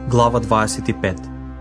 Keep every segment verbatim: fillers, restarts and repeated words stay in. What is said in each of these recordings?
Глава дваесет и пет.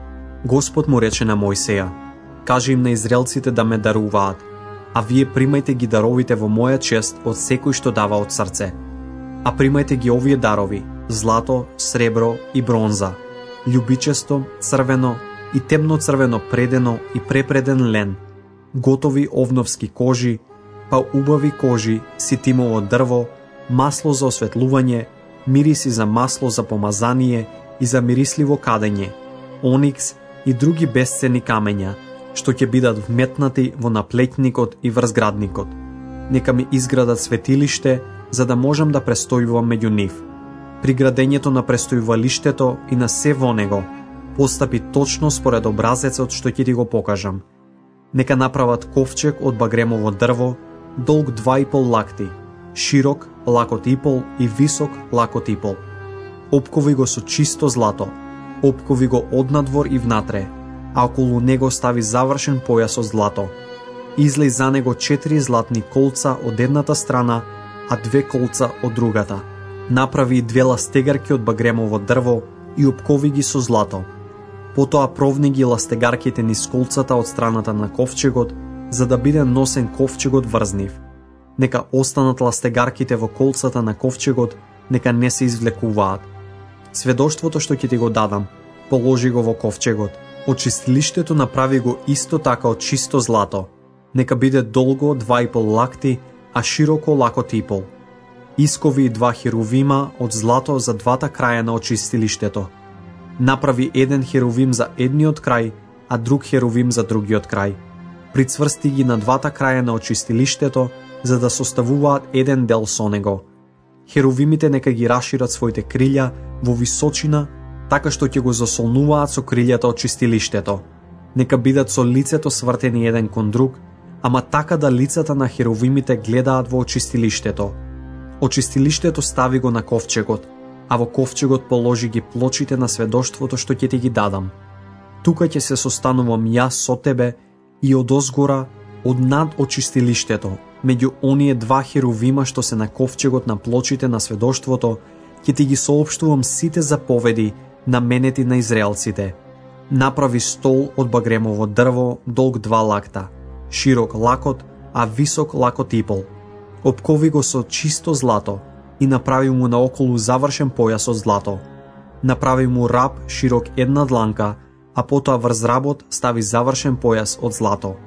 Господ му рече на Мојсеја: кажи им на израелците да ме даруваат, а вие примајте ги даровите во моја чест од секој што дава од срце. А примајте ги овие дарови: злато, сребро и бронза, љубичесто, црвено и темно црвено предено и препреден лен, готови овновски кожи, па убави кожи, ситимово дрво, масло за осветлување, мириси за масло за помазание и за мирисливо кадење, оникс и други бесценни камења, што ќе бидат вметнати во наплетникот и врз градникот. Нека ми изградат светилиште, за да можам да престојувам меѓу нив. При градењето на престојувалиштето и на се во него, постапи точно според образецот што ќе ти го покажам. Нека направат ковчег од багремово дрво, долг два и пол лакти, широк лакот и пол и висок лакот и пол. Опкови го со чисто злато, опкови го однадвор и внатре, а околу него стави завршен појас од злато. Излеј за него четири златни колца од едната страна, а две колца од другата. Направи две ластегарки од багремово дрво и опкови ги со злато. Потоа провни ги ластегарките низ колцата од страната на ковчегот, за да биде носен ковчегот врз нив. Нека останат ластегарките во колцата на ковчегот, нека не се извлекуваат. Сведоштвото што ќе ти го дадам, положи го во ковчегот. Очистилиштето направи го исто така од чисто злато. Нека биде долго два и пол лакти, а широко лакот и пол. Искови и два херувима од злато за двата краја на очистилиштето. Направи еден херувим за едниот крај, а друг херувим за другиот крај. Прицврсти ги на двата краја на очистилиштето, за да составуваат еден дел со него. Херувимите нека ги рашират своите крилја во височина, така што ќе го засолнуваат со крилјата од чистилиштето. Нека бидат со лицето свртени еден кон друг, ама така да лицата на херувимите гледаат во очистилиштето. Очистилиштето стави го на ковчегот, а во ковчегот положи ги плочите на сведоштвото што ќе ти ги дадам. Тука ќе се состанувам јас со тебе и одозгора, од над очистилиштето, меѓу оние два херувима што се на ковчегот на плочите на сведоштвото, ќе ти ги соопштувам сите заповеди наменети на израелците. Направи стол од багремово дрво, долг два лакта, широк лакот, а висок лакот и пол. Опкови го со чисто злато и направи му наоколу завршен појас од злато. Направи му раб широк една дланка, а потоа врз работ стави завршен појас од злато.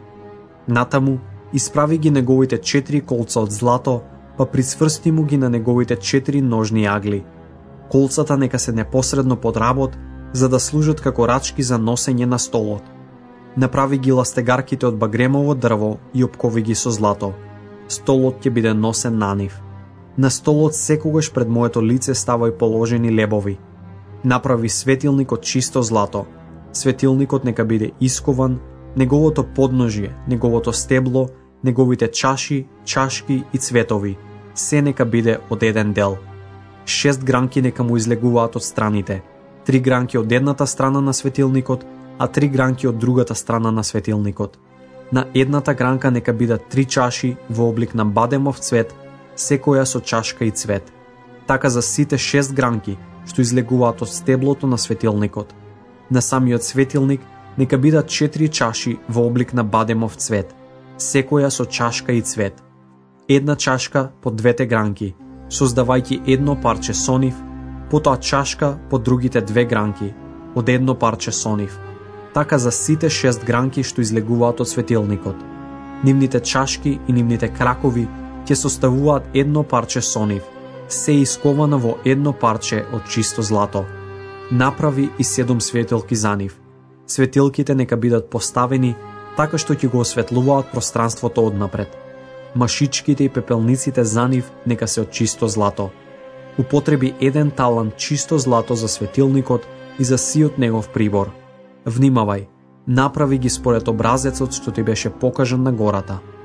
Натаму исправи ги неговите четири колца од злато, па прицврсти му ги на неговите четири ножни агли. Колцата нека се непосредно под работ, за да служат како рачки за носење на столот. Направи ги ластегарките од багремово дрво и опкови ги со злато. Столот ќе биде носен на нив. На столот секогаш пред моето лице ставај положени лебови. Направи светилник од чисто злато. Светилникот нека биде искован, неговото подножие, неговото стебло, неговите чаши, чашки и цветови, се нека биде од еден дел. Шест гранки нека му излегуваат од страните, три гранки од едната страна на светилникот, а три гранки од другата страна на светилникот. На едната гранка нека бидат три чаши во облик на бадемов цвет, секоја со чашка и цвет. Така за сите шест гранки што излегуваат од стеблото на светилникот. На самиот светилник нека бидат четири чаши во облик на бадемов цвет, секоја со чашка и цвет. Една чашка по двете гранки, создавајќи едно парче со нив, потоа чашка по другите две гранки, од едно парче со нив. Така за сите шест гранки што излегуваат од светилникот. Нивните чашки и нивните кракови ќе составуваат едно парче со нив, се исковано во едно парче од чисто злато. Направи и седум светилки за нив. Светилките нека бидат поставени така што ќе го осветлуваат пространството однапред. Машичките и пепелниците за нив нека се од чисто злато. Употреби еден талант чисто злато за светилникот и за сиот негов прибор. Внимавај, направи ги според образецот што ти беше покажан на гората.